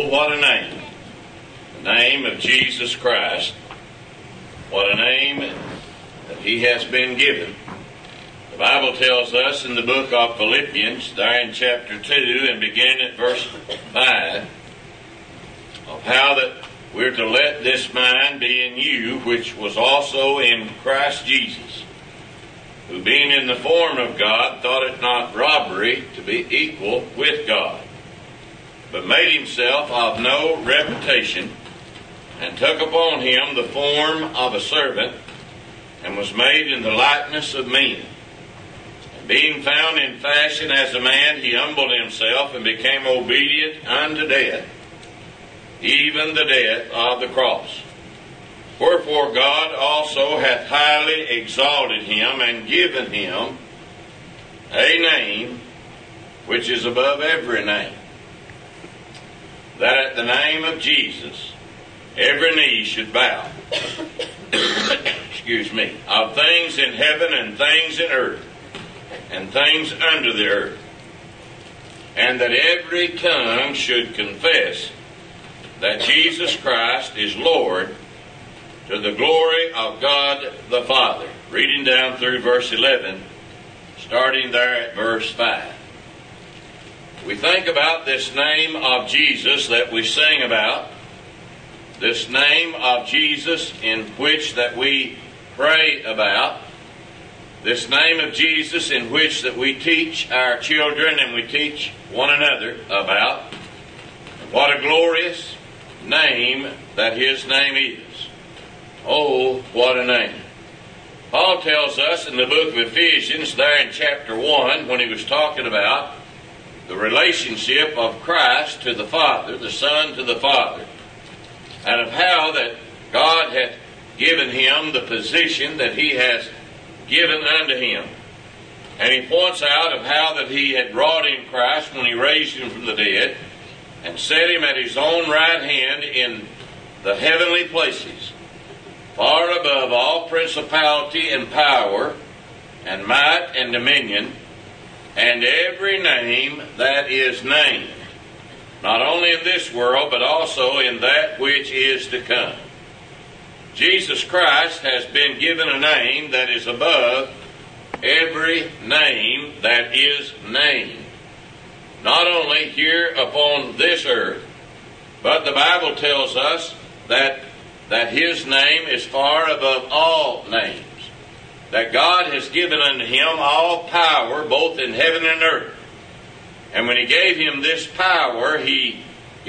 what a name. The name of Jesus Christ. What a name that He has been given. The Bible tells us in the book of Philippians, there in chapter 2 and beginning at verse 5, of how that we're to let this mind be in you, which was also in Christ Jesus, who being in the form of God, thought it not robbery to be equal with God, but made himself of no reputation, and took upon him the form of a servant, and was made in the likeness of men. And being found in fashion as a man, he humbled himself, and became obedient unto death, even the death of the cross. Wherefore God also hath highly exalted him, and given him a name which is above every name, that at the name of Jesus every knee should bow, excuse me, of things in heaven and things in earth and things under the earth, and that every tongue should confess that Jesus Christ is Lord, to the glory of God the Father. Reading down through verse 11, starting there at verse 5. We think about this name of Jesus that we sing about, this name of Jesus in which that we pray about, this name of Jesus in which that we teach our children and we teach one another about. What a glorious name that His name is. Oh, what a name. Paul tells us in the book of Ephesians, there in chapter 1, when he was talking about the relationship of Christ to the Father, the Son to the Father, and of how that God hath given him the position that He has given unto him. And he points out of how that He had brought in Christ when He raised Him from the dead, and set Him at His own right hand in the heavenly places, far above all principality and power, and might and dominion, and every name that is named, not only in this world, but also in that which is to come. Jesus Christ has been given a name that is above every name that is named, not only here upon this earth, but the Bible tells us that His name is far above all names, that God has given unto Him all power both in heaven and earth. And when He gave Him this power, He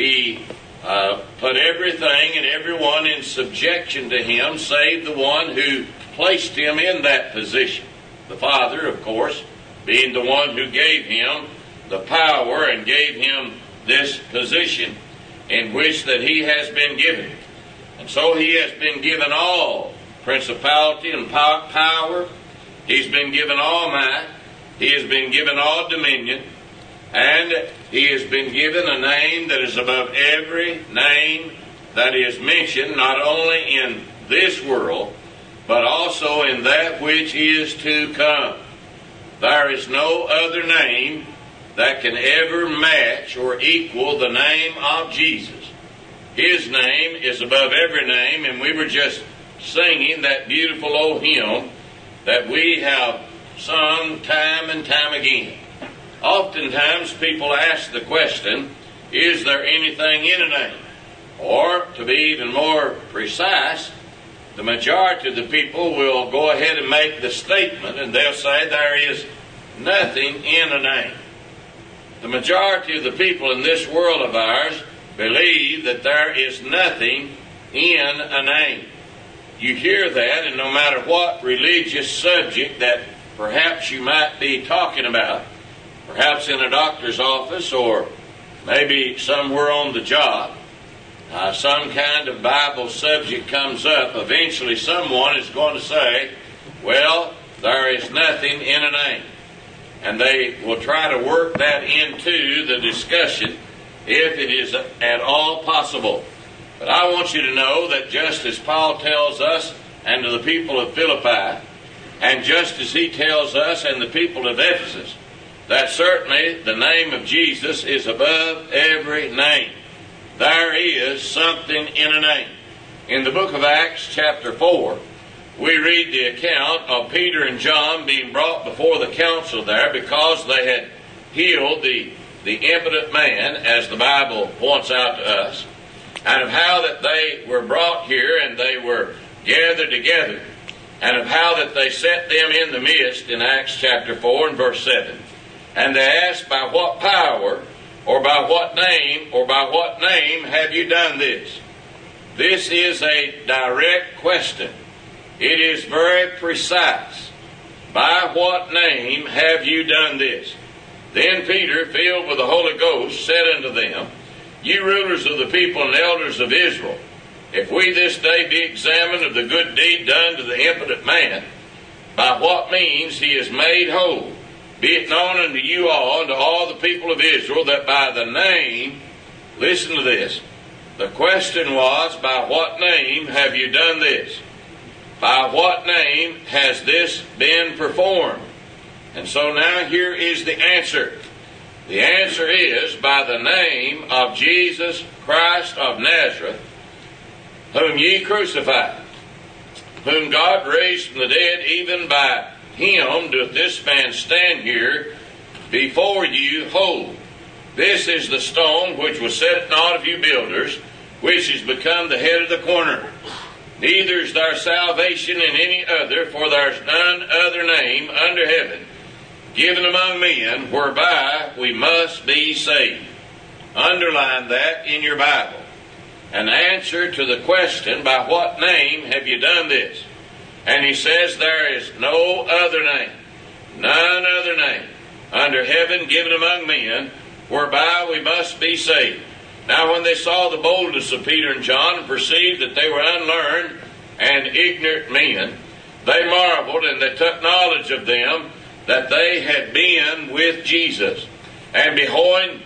put everything and everyone in subjection to Him, save the one who placed Him in that position. The Father, of course, being the one who gave Him the power and gave Him this position in which that He has been given. And so He has been given all principality and power. He's been given all might. He has been given all dominion. And He has been given a name that is above every name that is mentioned, not only in this world, but also in that which is to come. There is no other name that can ever match or equal the name of Jesus. His name is above every name, and we were just singing that beautiful old hymn that we have sung time and time again. Oftentimes people ask the question, is there anything in a name? Or, to be even more precise, the majority of the people will go ahead and make the statement, and they'll say there is nothing in a name. The majority of the people in this world of ours believe that there is nothing in a name. You hear that, and no matter what religious subject that perhaps you might be talking about, perhaps in a doctor's office or maybe somewhere on the job, some kind of Bible subject comes up, eventually someone is going to say, well, there is nothing in a name. And they will try to work that into the discussion if it is at all possible. But I want you to know that just as Paul tells us and to the people of Philippi, and just as he tells us and the people of Ephesus, that certainly the name of Jesus is above every name. there is something in a name. In the book of Acts, chapter 4, we read the account of Peter and John being brought before the council there because they had healed the impotent man, as the Bible points out to us, and of how that they were brought here and they were gathered together, and of how that they set them in the midst in Acts chapter 4 and verse 7. And they asked, by what power, or by what name have you done this? This is a direct question. It is very precise. By what name have you done this? Then Peter, filled with the Holy Ghost, said unto them, Ye rulers of the people and elders of Israel, if we this day be examined of the good deed done to the impotent man, by what means he is made whole, be it known unto you all and to all the people of Israel, that by the name, listen to this, the question was, by what name have you done this? By what name has this been performed? And so now here is the answer. The answer is, by the name of Jesus Christ of Nazareth, whom ye crucified, whom God raised from the dead, even by him doth this man stand here before you whole. This is the stone which was set at naught of you builders, which is become the head of the corner. Neither is there salvation in any other, for there is none other name under heaven given among men whereby we must be saved. Underline that in your Bible. An answer to the question, by what name have you done this? And he says there is no other name, none other name under heaven given among men whereby we must be saved. Now when they saw the boldness of Peter and John and perceived that they were unlearned and ignorant men, they marveled, and they took knowledge of them that they had been with Jesus. And beholding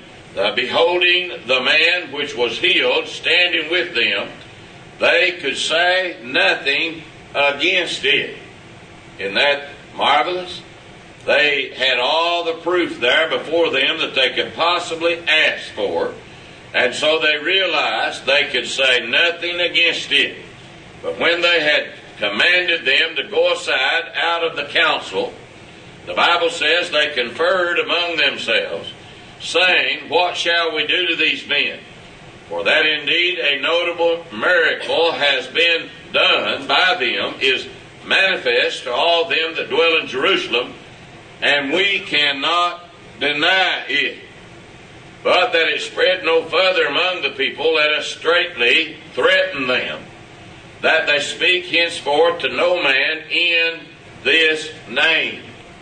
the man which was healed standing with them, they could say nothing against it. Isn't that marvelous? They had all the proof there before them that they could possibly ask for, and so they realized they could say nothing against it. But when they had commanded them to go aside out of the council, the Bible says they conferred among themselves, saying, What shall we do to these men? For that indeed a notable miracle has been done by them, is manifest to all them that dwell in Jerusalem, and we cannot deny it. But that it spread no further among the people, let us straitly threaten them, that they speak henceforth to no man in this name.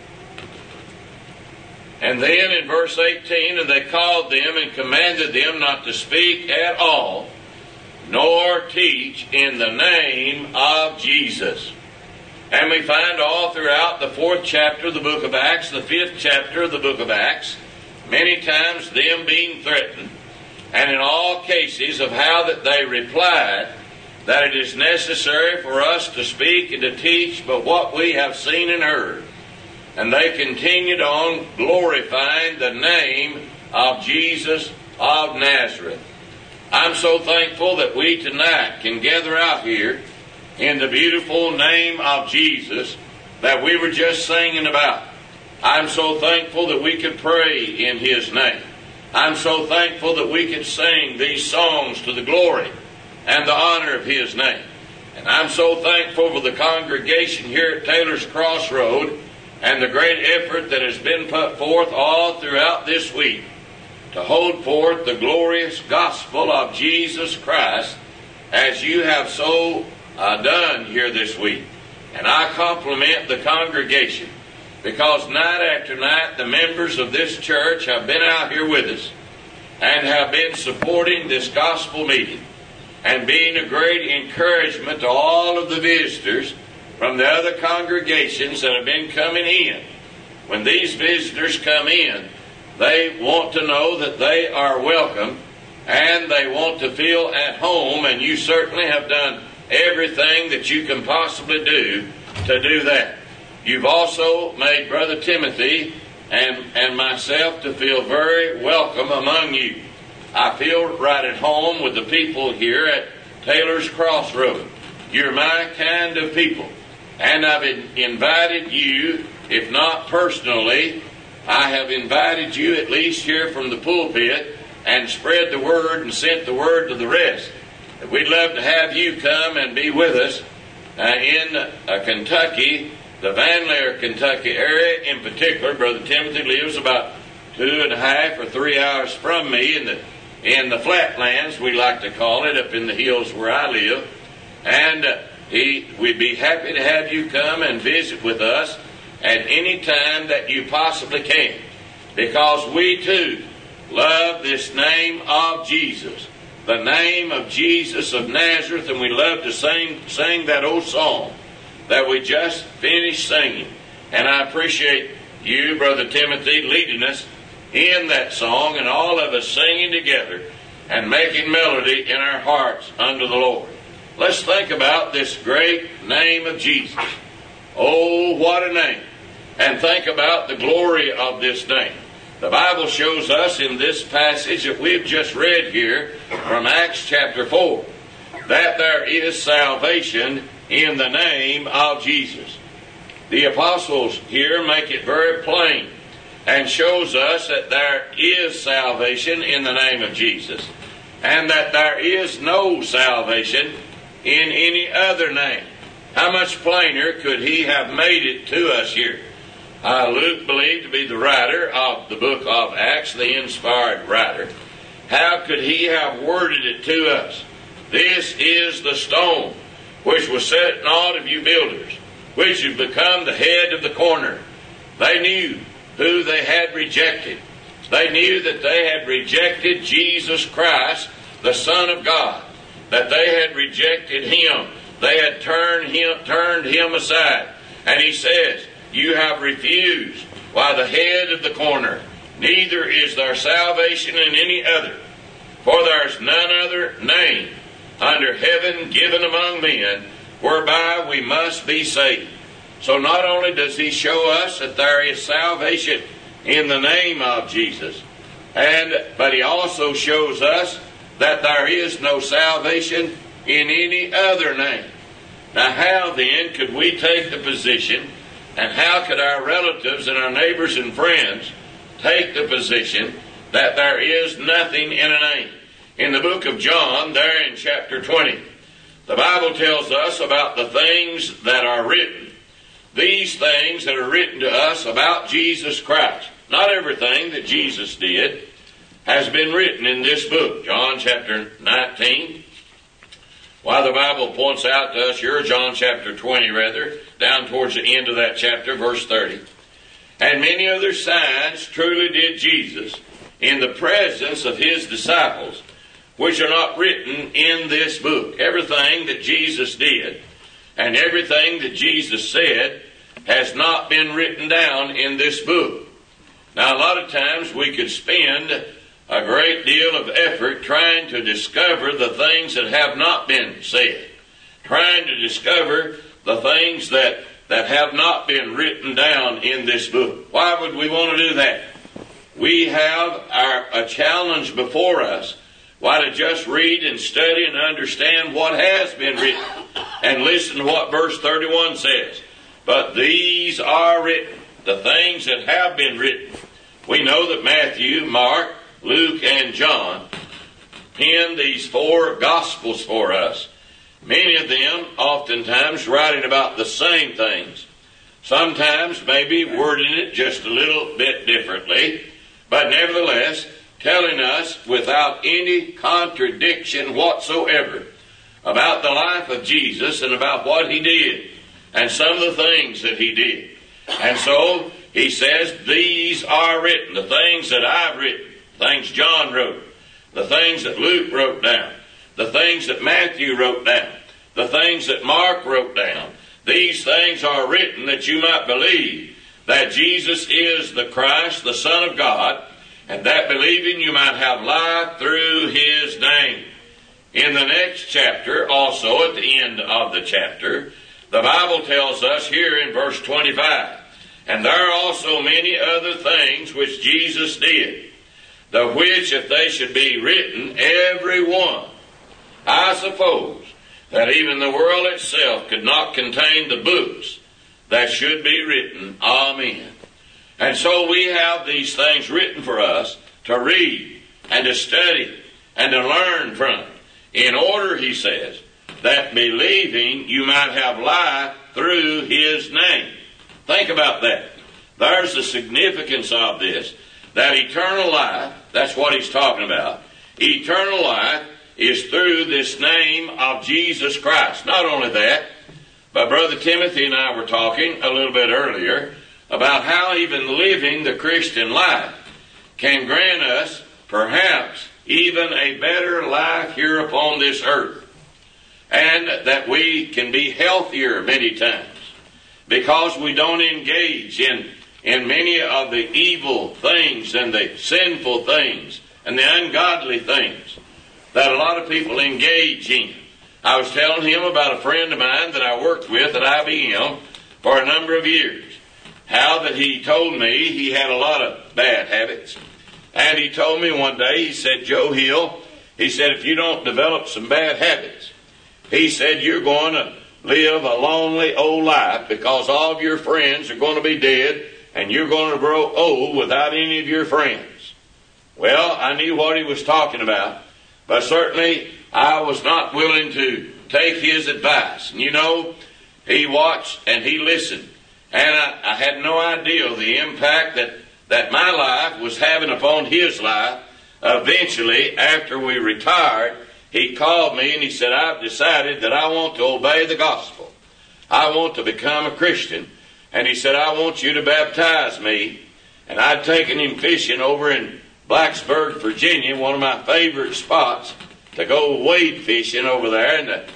And then in verse 18, and they called them and commanded them not to speak at all, nor teach in the name of Jesus. And we find all throughout the 4th chapter of the book of Acts, the 5th chapter of the book of Acts, many times them being threatened, and in all cases of how that they replied that it is necessary for us to speak and to teach but what we have seen and heard. And they continued on glorifying the name of Jesus of Nazareth. I'm so thankful that we tonight can gather out here in the beautiful name of Jesus that we were just singing about. I'm so thankful that we could pray in His name. I'm so thankful that we could sing these songs to the glory and the honor of His name. And I'm so thankful for the congregation here at Taylor's Crossroad and the great effort that has been put forth all throughout this week to hold forth the glorious gospel of Jesus Christ as you have so done here this week. And I compliment the congregation because night after night the members of this church have been out here with us and have been supporting this gospel meeting and being a great encouragement to all of the visitors from the other congregations that have been coming in. When these visitors come in, they want to know that they are welcome and they want to feel at home, and you certainly have done everything that you can possibly do to do that. You've also made Brother Timothy and myself to feel very welcome among you. I feel right at home with the people here at Taylor's Crossroad. You're my kind of people. And I've invited you, if not personally, I have invited you at least here from the pulpit and spread the word and sent the word to the rest. We'd love to have you come and be with us in Kentucky, the Van Lear, Kentucky area in particular. Brother Timothy lives about 2.5 or 3 hours from me in the flatlands, we like to call it, up in the hills where I live. And we'd be happy to have you come and visit with us at any time that you possibly can, because we too love this name of Jesus, the name of Jesus of Nazareth, and we love to sing that old song that we just finished singing. And I appreciate you, Brother Timothy, leading us in that song, and all of us singing together and making melody in our hearts unto the Lord. Let's think about this great name of Jesus. Oh, what a name. And think about the glory of this name. The Bible shows us in this passage that we've just read here from Acts chapter 4 that there is salvation in the name of Jesus. The apostles here make it very plain and shows us that there is salvation in the name of Jesus, and that there is no salvation in any other name. How much plainer could he have made it to us here? Luke, believed to be the writer of the book of Acts, the inspired writer, how could he have worded it to us? This is the stone which was set in awe of you builders, which has become the head of the corner. They knew who they had rejected. They knew that they had rejected Jesus Christ, the Son of God, that they had rejected Him. They had turned him aside. And he says, you have refused, why the head of the corner. Neither is there salvation in any other, for there is none other name under heaven given among men whereby we must be saved. So not only does he show us that there is salvation in the name of Jesus, but he also shows us that there is no salvation in any other name. Now how then could we take the position, and how could our relatives and our neighbors and friends take the position that there is nothing in a name? In the book of John, there in chapter 20, the Bible tells us about the things that are written. These things that are written to us about Jesus Christ. Not everything that Jesus did has been written in this book. John chapter 19. While the Bible points out to us here, John chapter 20 rather, down towards the end of that chapter, verse 30. And many other signs truly did Jesus in the presence of his disciples, which are not written in this book. Everything that Jesus did and everything that Jesus said has not been written down in this book. Now, a lot of times we could spend a great deal of effort trying to discover the things that have not been said, trying to discover the things that have not been written down in this book. Why would we want to do that? We have a challenge before us. Why to just read and study and understand what has been written and listen to what verse 31 says. But these are written, the things that have been written. We know that Matthew, Mark, Luke, and John penned these 4 Gospels for us. Many of them oftentimes writing about the same things. Sometimes maybe wording it just a little bit differently, but nevertheless telling us without any contradiction whatsoever about the life of Jesus and about what he did and some of the things that he did. And so he says, these are written, the things that I've written, things John wrote, the things that Luke wrote down, the things that Matthew wrote down, the things that Mark wrote down. These things are written that you might believe that Jesus is the Christ, the Son of God, and that believing you might have life through his name. In the next chapter, also at the end of the chapter, the Bible tells us here in verse 25, and there are also many other things which Jesus did, the which if they should be written, every one, I suppose that even the world itself could not contain the books that should be written. Amen. And so we have these things written for us to read and to study and to learn from, in order, he says, that believing you might have life through his name. Think about that. There's the significance of this, that eternal life, that's what he's talking about. Eternal life is through this name of Jesus Christ. Not only that, but Brother Timothy and I were talking a little bit earlier about how even living the Christian life can grant us perhaps even a better life here upon this earth. And that we can be healthier many times because we don't engage in many of the evil things and the sinful things and the ungodly things that a lot of people engage in. I was telling him about a friend of mine that I worked with at IBM for a number of years. How that he told me he had a lot of bad habits. And he told me one day, he said, Joe Hill, he said, if you don't develop some bad habits, he said, you're going to live a lonely old life because all of your friends are going to be dead and you're going to grow old without any of your friends. Well, I knew what he was talking about, but certainly I was not willing to take his advice. And you know, he watched and he listened. And I had no idea the impact that my life was having upon his life. Eventually, after we retired, he called me and he said, I've decided that I want to obey the gospel. I want to become a Christian. And he said, I want you to baptize me. And I'd taken him fishing over in Blacksburg, Virginia, one of my favorite spots, to go wade fishing over there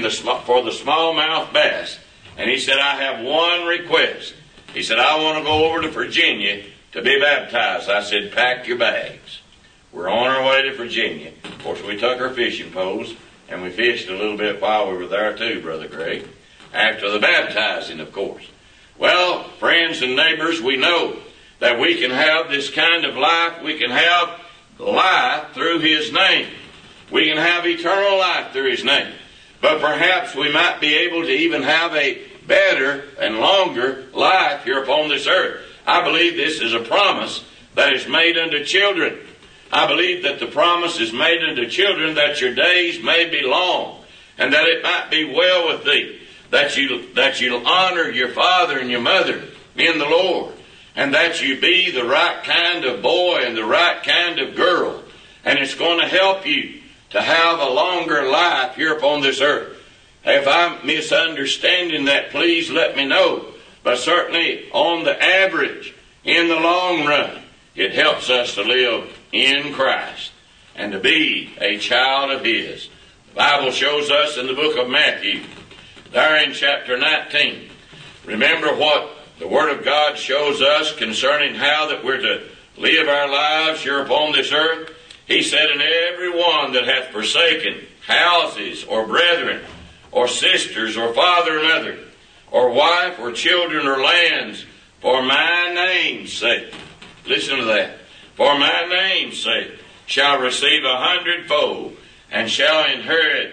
for the smallmouth bass. And he said, I have one request. He said, I want to go over to Virginia to be baptized. I said, pack your bags. We're on our way to Virginia. Of course, we took our fishing poles and we fished a little bit while we were there too, Brother Greg. After the baptizing, of course. Well, friends and neighbors, we know that we can have this kind of life. We can have life through his name. We can have eternal life through his name. But perhaps we might be able to even have a better and longer life here upon this earth. I believe this is a promise that is made unto children. I believe that the promise is made unto children that your days may be long and that it might be well with thee, that you'll honor your father and your mother in the Lord, and that you be the right kind of boy and the right kind of girl. And it's going to help you to have a longer life here upon this earth. If I'm misunderstanding that, please let me know. But certainly on the average, in the long run, it helps us to live in Christ and to be a child of his. The Bible shows us in the book of Matthew, there in chapter 19, remember what the Word of God shows us concerning how that we're to live our lives here upon this earth. He said, and every one that hath forsaken houses or brethren or sisters or father and mother or wife or children or lands for my name's sake, listen to that, for my name's sake, shall receive 100-fold and shall inherit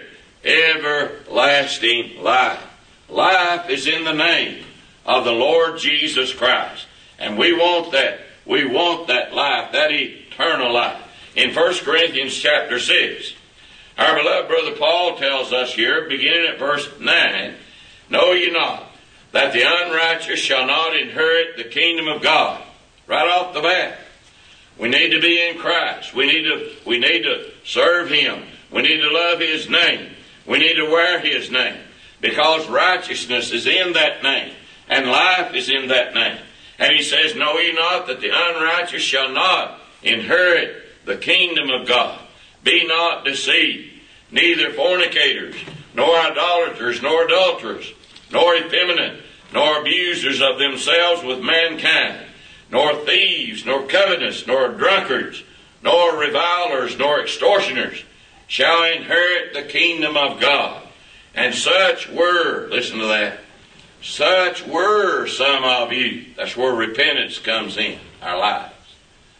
everlasting life. Life is in the name of the Lord Jesus Christ. And we want that. We want that life, that eternal life. In 1 Corinthians chapter 6, our beloved brother Paul tells us here, beginning at verse 9, know ye not that the unrighteous shall not inherit the kingdom of God? Right off the bat. We need to be in Christ. We need to serve him. We need to love his name. We need to wear his name. Because righteousness is in that name. And life is in that name. And he says, know ye not that the unrighteous shall not inherit the kingdom of God? Be not deceived. Neither fornicators, nor idolaters, nor adulterers, nor effeminate, nor abusers of themselves with mankind, nor thieves, nor covetous, nor drunkards, nor revilers, nor extortioners shall inherit the kingdom of God. And such were, listen to that, such were some of you. That's where repentance comes in, our lives.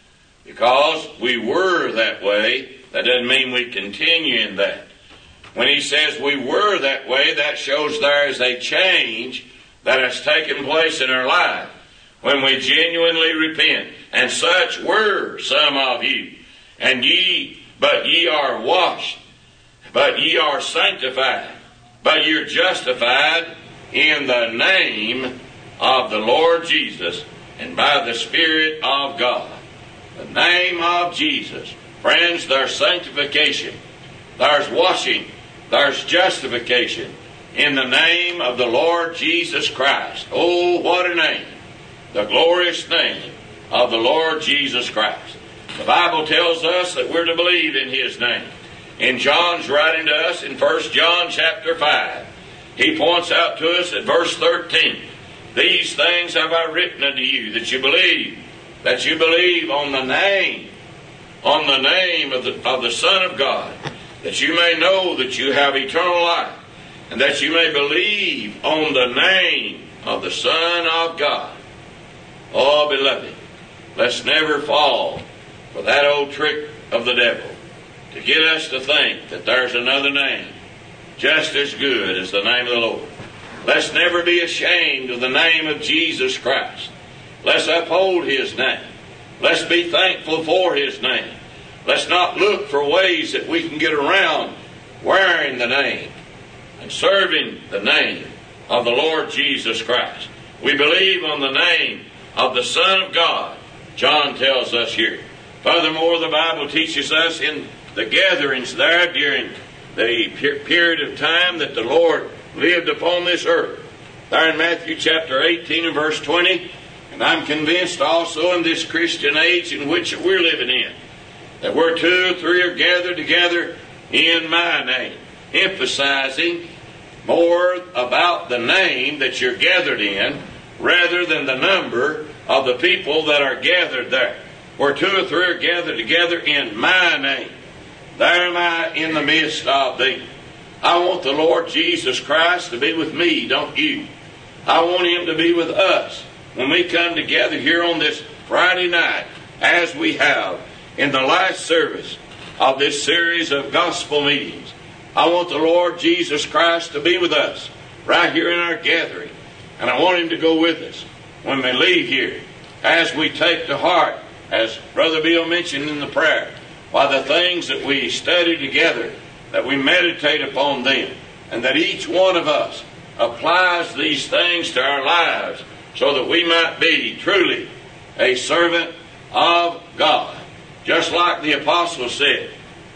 Because we were that way, that doesn't mean we continue in that. When he says we were that way, that shows there is a change that has taken place in our life when we genuinely repent. And such were some of you. And but ye are washed, but ye are sanctified, but you're justified in the name of the Lord Jesus and by the Spirit of God. The name of Jesus. Friends, there's sanctification, there's washing, there's justification in the name of the Lord Jesus Christ. Oh, what a name! The glorious name of the Lord Jesus Christ. The Bible tells us that we're to believe in His name. In John's writing to us in 1 John chapter 5, he points out to us at verse 13, these things have I written unto you, that you believe on the name of the Son of God, that you may know that you have eternal life, and that you may believe on the name of the Son of God. Oh, beloved, let's never fall for that old trick of the devil to get us to think that there's another name just as good as the name of the Lord. Let's never be ashamed of the name of Jesus Christ. Let's uphold His name. Let's be thankful for His name. Let's not look for ways that we can get around wearing the name and serving the name of the Lord Jesus Christ. We believe on the name of the Son of God, John tells us here. Furthermore, the Bible teaches us in the gatherings there during the period of time that the Lord lived upon this earth. There in Matthew chapter 18 and verse 20, and I'm convinced also in this Christian age in which we're living in, that where 2 or 3 are gathered together in my name, emphasizing more about the name that you're gathered in rather than the number of the people that are gathered there. Where 2 or 3 are gathered together in my name, there am I in the midst of thee. I want the Lord Jesus Christ to be with me, don't you? I want Him to be with us when we come together here on this Friday night, as we have in the last service of this series of gospel meetings. I want the Lord Jesus Christ to be with us right here in our gathering. And I want Him to go with us when we leave here, as we take to heart, as Brother Bill mentioned in the prayer, by the things that we study together, that we meditate upon them, and that each one of us applies these things to our lives so that we might be truly a servant of God. Just like the apostles said,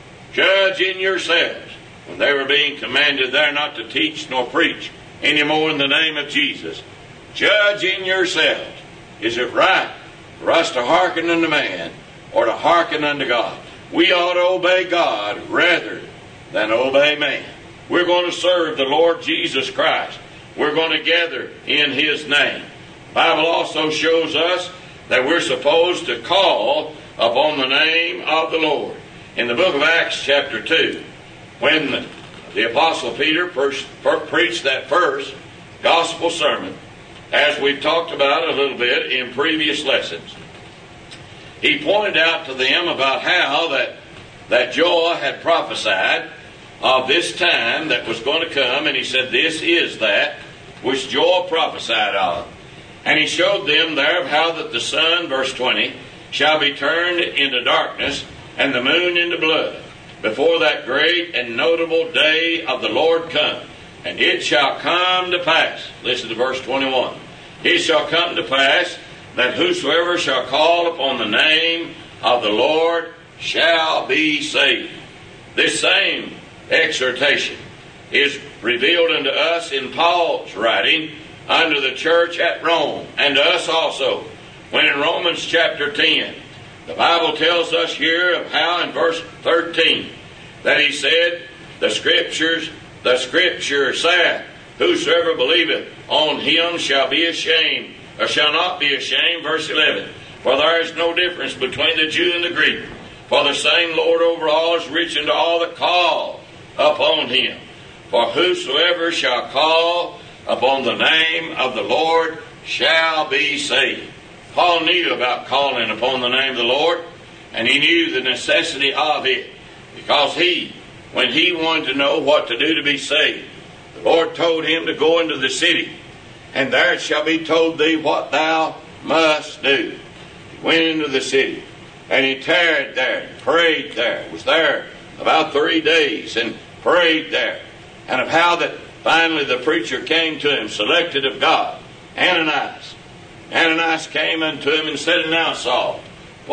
judge in yourselves, when they were being commanded there not to teach nor preach anymore in the name of Jesus. Judge in yourselves. Is it right for us to hearken unto man or to hearken unto God? We ought to obey God rather than obey man. We're going to serve the Lord Jesus Christ. We're going to gather in His name. The Bible also shows us that we're supposed to call upon the name of the Lord. In the book of Acts chapter 2, when the Apostle Peter preached that first gospel sermon, as we've talked about a little bit in previous lessons, he pointed out to them about how that Joel had prophesied of this time that was going to come, and he said, this is that which Joel prophesied of. And he showed them there how that the sun, verse 20, shall be turned into darkness, and the moon into blood, before that great and notable day of the Lord come. And it shall come to pass, listen to verse 21, it shall come to pass that whosoever shall call upon the name of the Lord shall be saved. This same exhortation is revealed unto us in Paul's writing unto the church at Rome, and to us also, when in Romans chapter 10, the Bible tells us here of how in verse 13 that he said, the Scripture saith, whosoever believeth on Him shall be ashamed, or shall not be ashamed. Verse 11, for there is no difference between the Jew and the Greek, for the same Lord over all is rich unto all that call upon Him. For whosoever shall call upon the name of the Lord shall be saved. Paul knew about calling upon the name of the Lord. And he knew the necessity of it, because when he wanted to know what to do to be saved, the Lord told him to go into the city, and there it shall be told thee what thou must do. He went into the city, and he tarried there, and prayed there, was there about 3 days, and prayed there. And of how that finally the preacher came to him, selected of God, Ananias. Ananias came unto him and said, Now, Saul,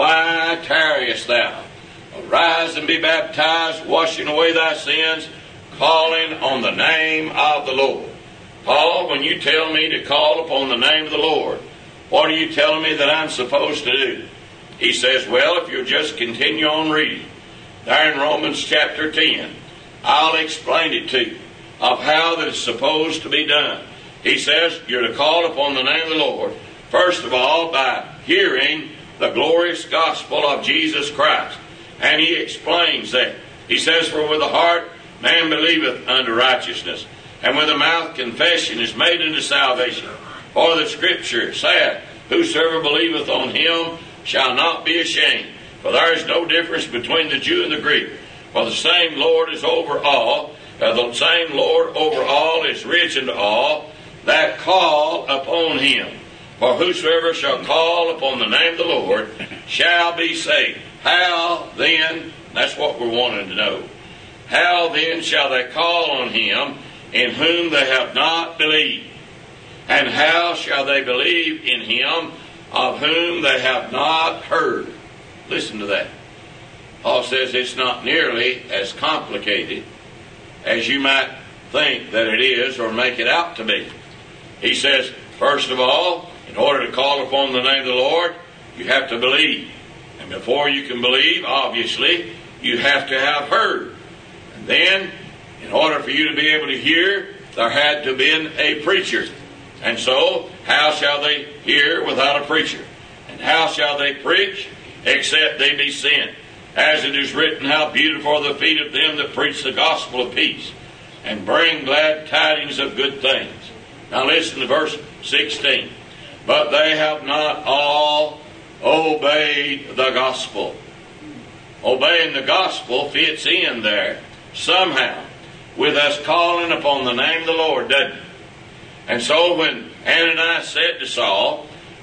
why tarriest thou? Arise and be baptized, washing away thy sins, calling on the name of the Lord. Paul, when you tell me to call upon the name of the Lord, what are you telling me that I'm supposed to do? He says, well, if you'll just continue on reading, there in Romans chapter 10, I'll explain it to you of how that it's supposed to be done. He says you're to call upon the name of the Lord, first of all, by hearing the glorious gospel of Jesus Christ. And he explains that. He says, for with the heart man believeth unto righteousness, and with the mouth confession is made unto salvation. For the Scripture saith, whosoever believeth on him shall not be ashamed. For there is no difference between the Jew and the Greek. For the same Lord is over all. The same Lord over all is rich unto all that call upon him. For whosoever shall call upon the name of the Lord shall be saved. How then, that's what we're wanting to know, how then shall they call on him in whom they have not believed? And how shall they believe in him of whom they have not heard? Listen to that. Paul says it's not nearly as complicated as you might think that it is or make it out to be. He says, first of all, in order to call upon the name of the Lord, you have to believe. And before you can believe, obviously, you have to have heard. And then, in order for you to be able to hear, there had to have been a preacher. And so, how shall they hear without a preacher? And how shall they preach except they be sent? As it is written, how beautiful are the feet of them that preach the gospel of peace, and bring glad tidings of good things. Now listen to verse 16. But they have not all obeyed the gospel. Obeying the gospel fits in there somehow with us calling upon the name of the Lord, doesn't it? And so when Ananias said to Saul,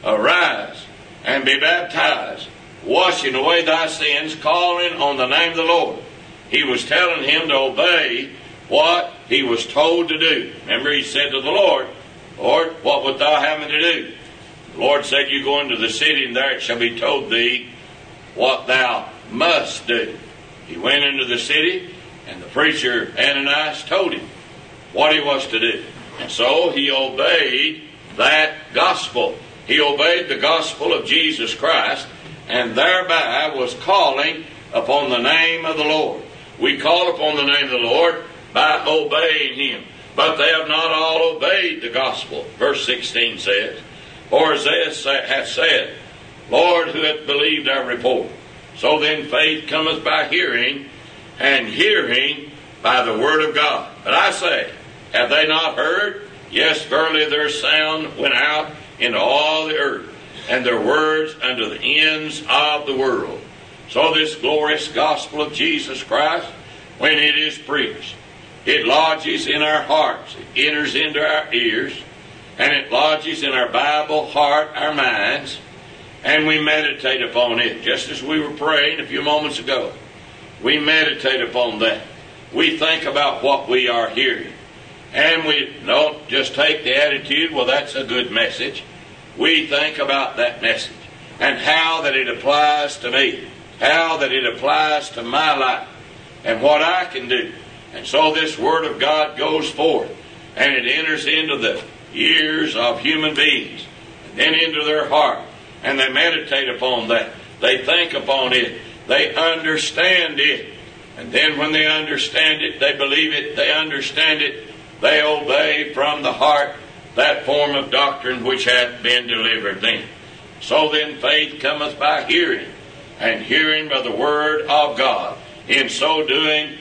arise and be baptized, washing away thy sins, calling on the name of the Lord, he was telling him to obey what he was told to do. Remember, he said to the Lord, Lord, what wilt thou have me to do? The Lord said, you go into the city, and there it shall be told thee what thou must do. He went into the city, and the preacher Ananias told him what he was to do. And so he obeyed that gospel. He obeyed the gospel of Jesus Christ, and thereby was calling upon the name of the Lord. We call upon the name of the Lord by obeying him. But they have not all obeyed the gospel. Verse 16 says, for Isaiah hath said, Lord, who hath believed our report? So then faith cometh by hearing, and hearing by the word of God. But I say, have they not heard? Yes, verily their sound went out into all the earth, and their words unto the ends of the world. So this glorious gospel of Jesus Christ, when it is preached, it lodges in our hearts, it enters into our ears, and it lodges in our Bible heart, our minds, and we meditate upon it. Just as we were praying a few moments ago, we meditate upon that. We think about what we are hearing. And we don't just take the attitude, well, that's a good message. We think about that message and how that it applies to me, how that it applies to my life, and what I can do. And so this Word of God goes forth, and it enters into the ears of human beings, and then into their heart, and they meditate upon that. They think upon it. They understand it. And then when they understand it, they believe it, they understand it, they obey from the heart that form of doctrine which hath been delivered them. So then faith cometh by hearing, and hearing by the word of God. In so doing,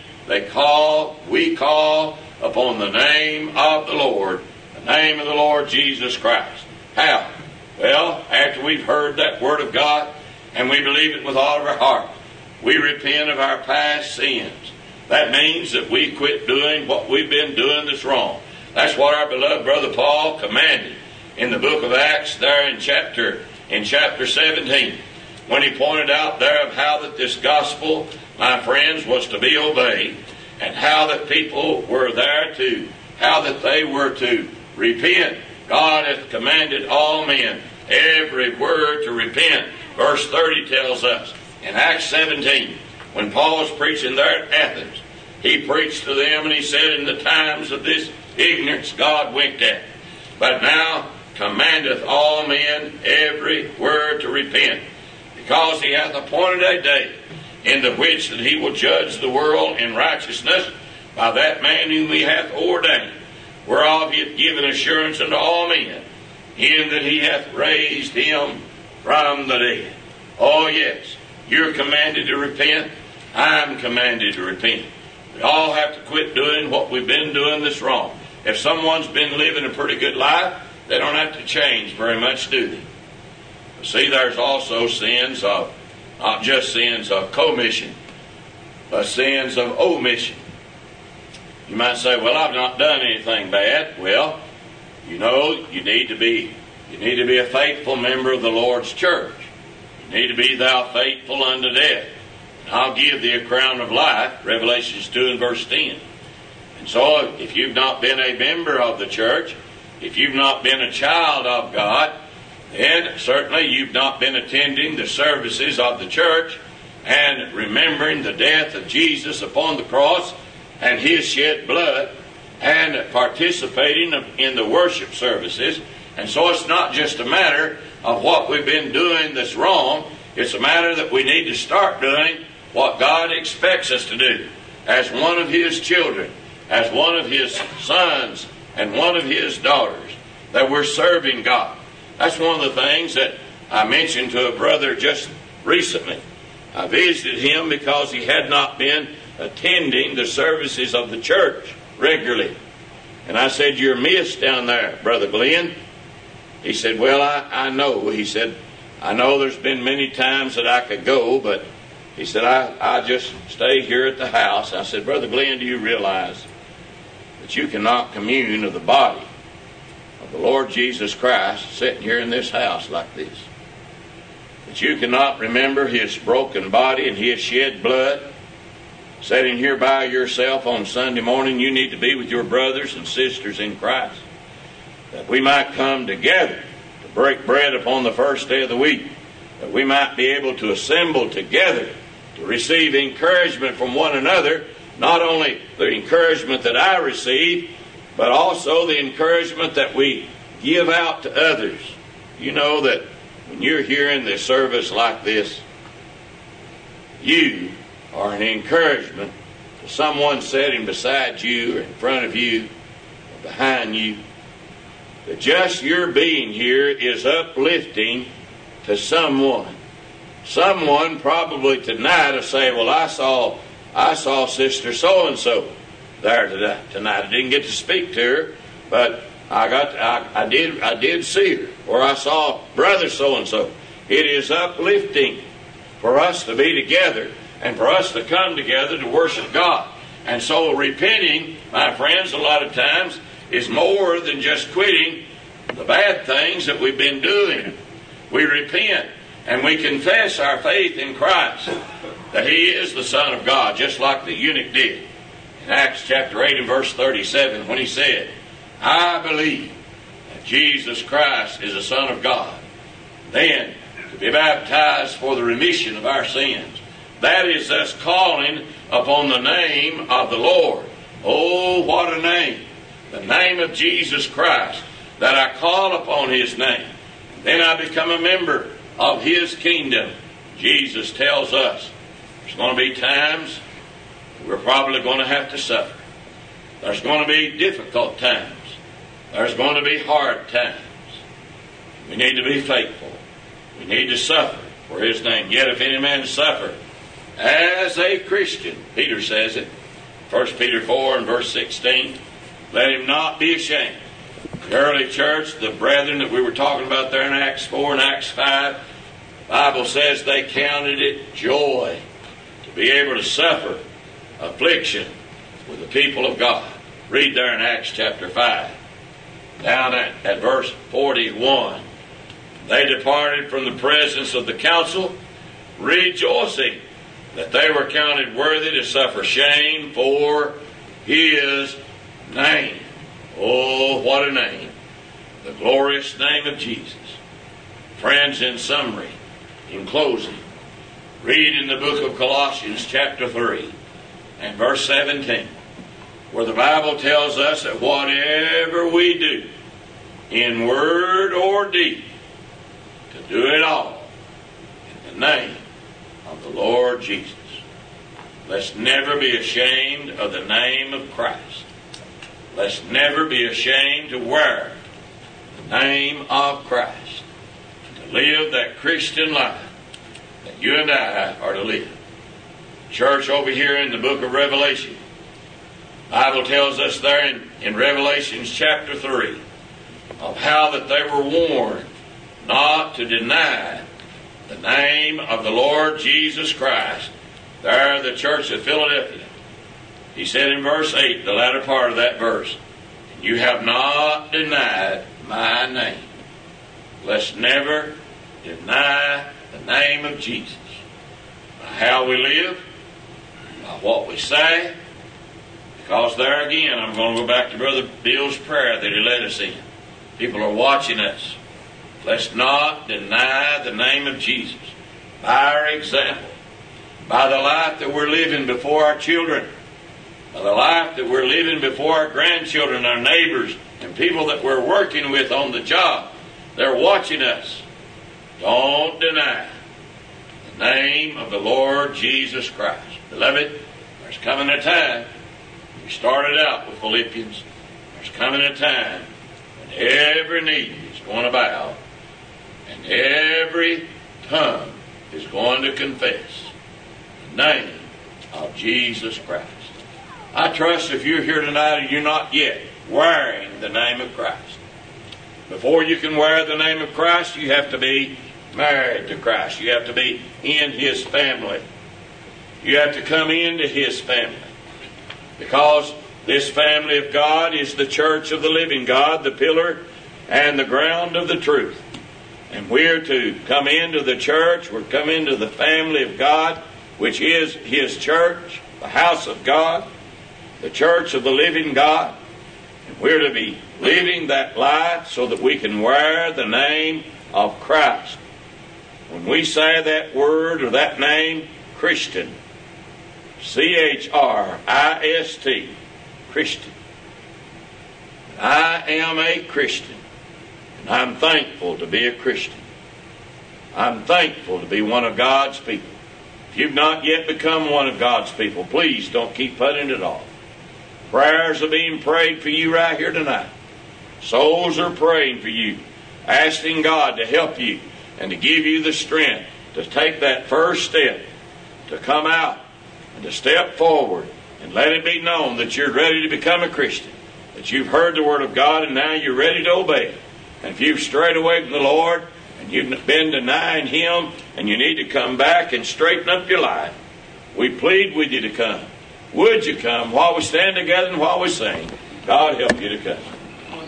we call upon the name of the Lord, the name of the Lord Jesus Christ. How? Well, after we've heard that word of God, and we believe it with all of our heart, we repent of our past sins. That means that we quit doing what we've been doing that's wrong. That's what our beloved brother Paul commanded in the book of Acts there in chapter 17, when he pointed out there of how that this gospel, my friends, was to be obeyed, and how that people were there to, how that they were to repent. God hath commanded all men every word to repent. Verse 30 tells us in Acts 17, when Paul was preaching there at Athens, he preached to them and he said, in the times of this ignorance God winked at, but now commandeth all men every word to repent, because he hath appointed a day in the which that he will judge the world in righteousness by that man whom he hath ordained, whereof he hath given assurance unto all men, in that he hath raised him from the dead. Oh yes, you're commanded to repent. I'm commanded to repent. We all have to quit doing what we've been doing that's wrong. If someone's been living a pretty good life, they don't have to change very much, do they? But see, there's also sins of, not just sins of commission, but sins of omission. You might say, well, I've not done anything bad. Well, you know, you need to be a faithful member of the Lord's church. You need to be thou faithful unto death. And I'll give thee a crown of life, Revelations 2 and verse 10. And so if you've not been a member of the church, if you've not been a child of God, then certainly you've not been attending the services of the church and remembering the death of Jesus upon the cross and His shed blood and participating in the worship services. And so it's not just a matter of what we've been doing that's wrong. It's a matter that we need to start doing what God expects us to do as one of His children, as one of His sons and one of His daughters, that we're serving God. That's one of the things that I mentioned to a brother just recently. I visited him because he had not been attending the services of the church regularly. And I said, you're missed down there, Brother Glenn. He said, well, I know. He said, I know there's been many times that I could go, but he said, I just stay here at the house. I said, Brother Glenn, do you realize that you cannot commune of the body of the Lord Jesus Christ sitting here in this house like this? That you cannot remember His broken body and His shed blood sitting here by yourself on Sunday morning? You need to be with your brothers and sisters in Christ, that we might come together to break bread upon the first day of the week, that we might be able to assemble together to receive encouragement from one another, not only the encouragement that I receive, but also the encouragement that we give out to others. You know that when you're hearing this service like this, you are an encouragement to someone sitting beside you or in front of you or behind you. That just your being here is uplifting to someone. Someone probably tonight will say, well, I saw Sister so-and-so there tonight. I didn't get to speak to her, but I did see her. Or I saw Brother so-and-so. It is uplifting for us to be together and for us to come together to worship God. And so repenting, my friends, a lot of times is more than just quitting the bad things that we've been doing. We repent and we confess our faith in Christ, that He is the Son of God, just like the eunuch did in Acts chapter 8 and verse 37, when he said, I believe that Jesus Christ is the Son of God. Then to be baptized for the remission of our sins. That is us calling upon the name of the Lord. Oh, what a name! The name of Jesus Christ, that I call upon His name. Then I become a member of His kingdom. Jesus tells us there's going to be times we're probably going to have to suffer. There's going to be difficult times. There's going to be hard times. We need to be faithful. We need to suffer for His name. Yet if any man suffer as a Christian, Peter says it, 1 Peter 4 and verse 16, let him not be ashamed. The early church, the brethren that we were talking about there in Acts 4 and Acts 5, The Bible says they counted it joy to be able to suffer affliction with the people of God. Read there in Acts chapter 5, down at verse 41. They departed from the presence of the council, rejoicing that they were counted worthy to suffer shame for His name. Oh, what a name. The glorious name of Jesus. Friends, in summary, in closing, read in the book of Colossians chapter 3 and verse 17, where the Bible tells us that whatever we do, in word or deed, to do it all in the name of the Lord Jesus. Let's never be ashamed of the name of Christ. Let's never be ashamed to wear the name of Christ, to live that Christian life that you and I are to live. Church, over here in the book of Revelation, the Bible tells us there in Revelation chapter 3 of how that they were warned not to deny the name of the Lord Jesus Christ. There, the church of Philadelphia. He said in verse 8, the latter part of that verse, you have not denied my name. Let's never deny the name of Jesus. By how we live, by what we say, because there again, I'm going to go back to Brother Bill's prayer that he led us in. People are watching us. Let's not deny the name of Jesus by our example, by the life that we're living before our children, by the life that we're living before our grandchildren, our neighbors, and people that we're working with on the job. They're watching us. Don't deny the name of the Lord Jesus Christ. Beloved, there's coming a time, we started out with Philippians, there's coming a time when every knee is going to bow and every tongue is going to confess the name of Jesus Christ. I trust if you're here tonight and you're not yet wearing the name of Christ. Before you can wear the name of Christ, you have to be married to Christ. You have to be in His family. You have to come into His family. Because this family of God is the church of the living God, the pillar and the ground of the truth. And we're to come into the church, we're to come into the family of God, which is His church, the house of God, the church of the living God. And we're to be living that life so that we can wear the name of Christ. When we say that word or that name, Christian, C-H-R-I-S-T, Christian. I am a Christian, and I'm thankful to be a Christian. I'm thankful to be one of God's people. If you've not yet become one of God's people, please don't keep putting it off. Prayers are being prayed for you right here tonight. Souls are praying for you, asking God to help you and to give you the strength to take that first step, to come out and to step forward and let it be known that you're ready to become a Christian, that you've heard the Word of God and now you're ready to obey it. And if you've strayed away from the Lord and you've been denying Him and you need to come back and straighten up your life, we plead with you to come. Would you come while we stand together and while we sing? God help you to come.